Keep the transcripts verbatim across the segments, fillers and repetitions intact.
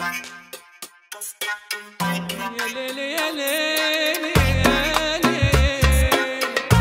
يا ليل يا ليل يا ليل،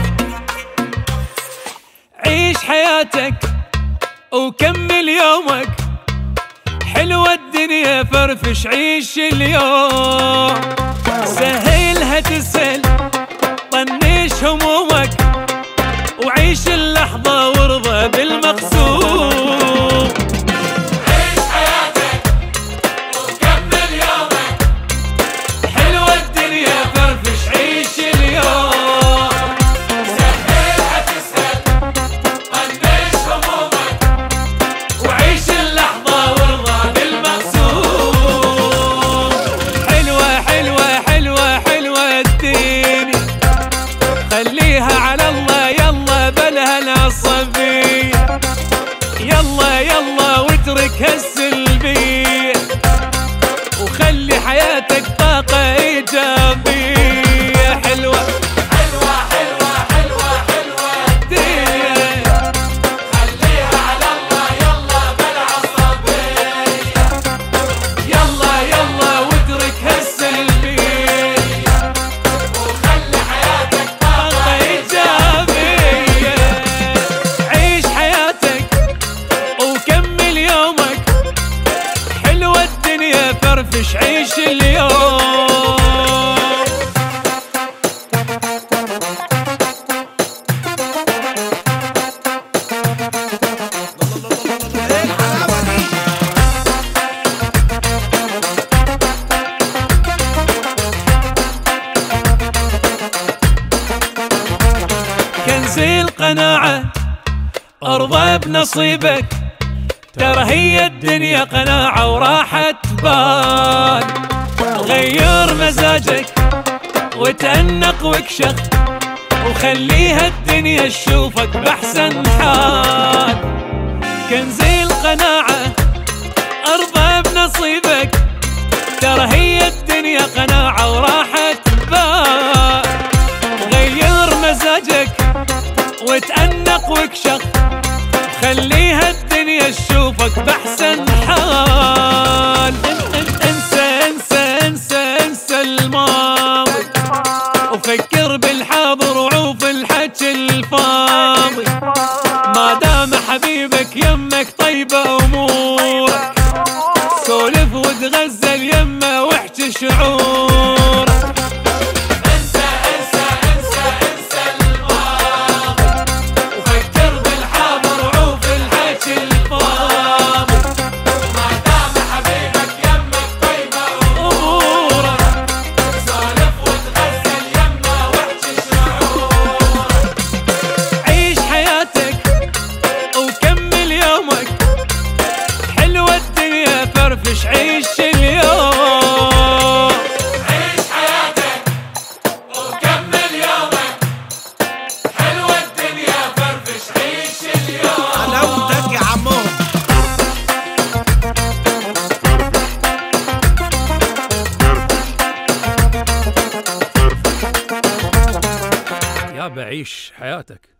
عيش حياتك وكمل يومك، حلوة الدنيا فرفش عيش اليوم، سهلها تسهل طنش همومك، وعيش اللحظة وارضى بالمقسوم. عيش حياتك وكمل يومك، حلوة الدنيا فرفش عيش اليوم، سهلها تسهل طنش همومك، وعيش اللحظة وارضى بالمقسوم. حلوة حلوة حلوة حلوة الدنيا، خليها على الله يلا بلها العصبية، يلا يلا واترك هالسلبية، وخلي حياتك طاقة إيجابية. حلوة حلوة حلوة حلوة حلوة الدنيا، خليها على الله يلا بالعصبية، يلا يلا واترك هالسلبية، وخلي حياتك طاقة طاقة إيجابية. عيش حياتك وكمل يومك، حلوة الدنيا فرفش عيش اليوم. كنز القناعة ارضى بنصيبك، ترى هي الدنيا قناعة وراحة بال، غير مزاجك وتأنق واكشخ، وخليها الدنيا تشوفك بأحسن حال. كنز القناعة ارضى بنصيبك، ترى هي الدنيا قناعة وراحة بال، غير مزاجك وتأنق واكشخ، خليها الدنيا تشوفك بأحسن حال. انسى انسى انسى انسى الماضي، وفكر بالحاضر وعوف الحكي الفاضي، ما دام حبيبك يمك طيبة أمورك، سولف وتغزل يمه واحكي شعورك. انسى انسى انسى انسى الماضي، وفكر بالحاضر وعوف الحكي الفاضي، ما دام حبيبك يمك طيبة أمورك، سولف وتغزل يمه واحكي شعورك. عيش حياتك وكمل يومك، حلوة الدنيا فرفش عيش اليوم. عيش حياتك وكمل يومك، حلوة الدنيا فرفش عيش اليوم. حلاوتك يا عمهم. يا بعيش حياتك.